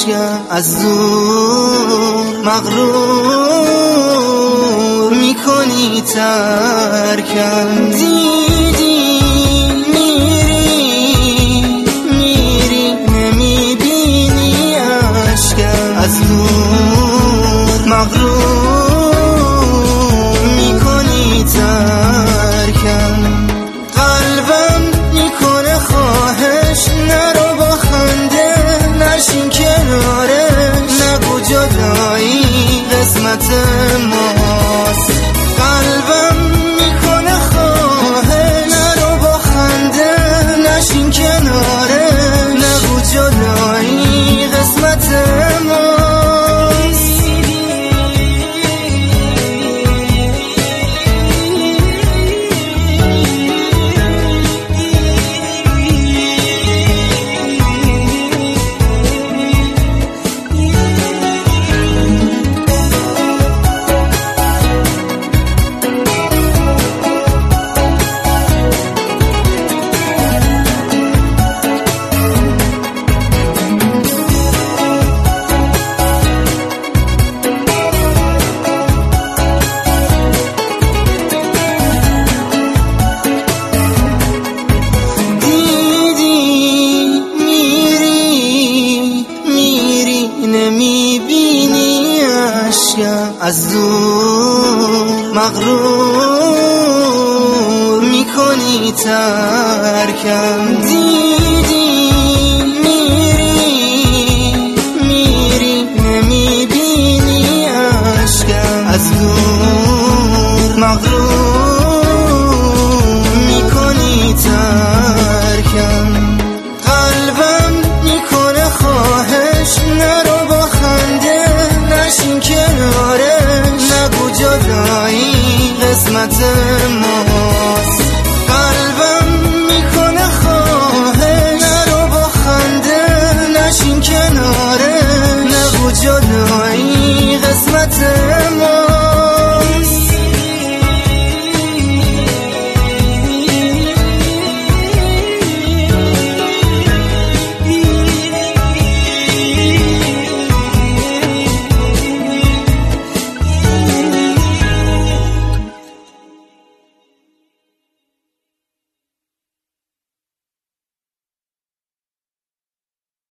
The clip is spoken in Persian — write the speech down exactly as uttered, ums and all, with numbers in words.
اشکم از دور مغرور میکنی ترکم. دیدی میری میری نمیبینی اشکم از دور مغرور میکنی ترکم. قلبم میکنه خواهش نرو با خنده نشین کنارش، نگو جدایی قسمت ماست. قلبم میکنه خواهش نرو با خنده نشین کنارش، نگو جدایی قسمت ماست. نمیبینی اشکم از دور مغرور میکنی ترکم. دیدی میری میری نمیبینی اشکم از دور مغرور میکنی ترکم. قلبم میکنه خواهش نرو با خنده نشین کنارش، نگو جدایی قسمت ماست. قلبم میکنه خواهش نرو با خنده نشین کنارش، نگو جدایی